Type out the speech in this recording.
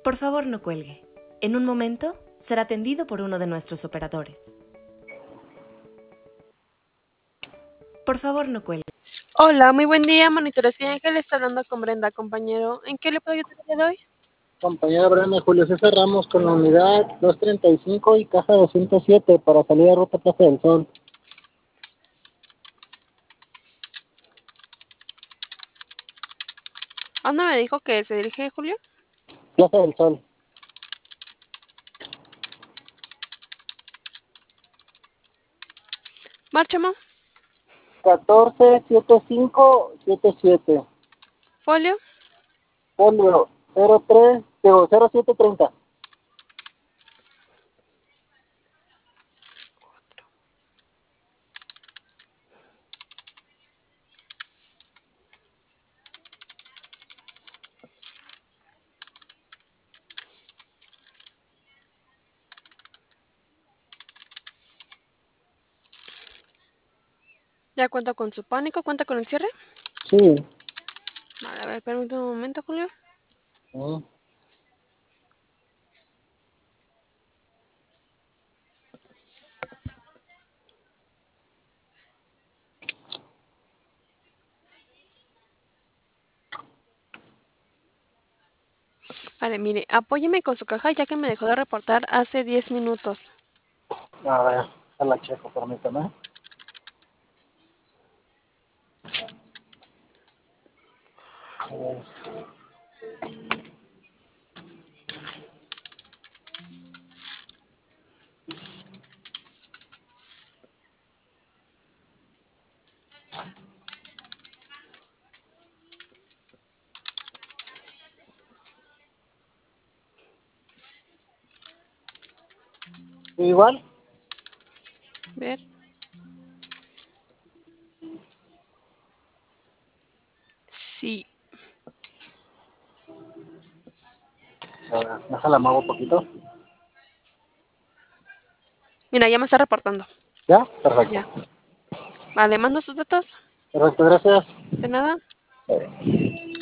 Por favor, no cuelgue. En un momento será atendido por uno de nuestros operadores. Por favor, no cuelgue. Hola, muy buen día, Monitorería Ángel, está hablando con Brenda, compañero. ¿En qué le puedo ayudar el día de hoy? Compañera Brenda, Julio César Ramos con la unidad 235 y caja 207 para salida de ruta Plaza del Sol. ¿A dónde me dijo que se dirige, Julio? Plaza del Sol. Marcha, ma. 147577. Folio. Folio 03, digo, 0730. Ya cuenta con su pánico, cuenta con el cierre. Sí. Vale, a ver, permítame un momento, Julio. Vale, mire, apóyeme con su caja ya que me dejó de reportar hace 10 minutos. A ver, a la checo, permítame. Igual. Ver. Sí. A ver, déjala muevo un poquito. Mira, ya me está reportando. ¿Ya? Perfecto. Ya. Vale, mando sus datos. Perfecto, gracias. De nada.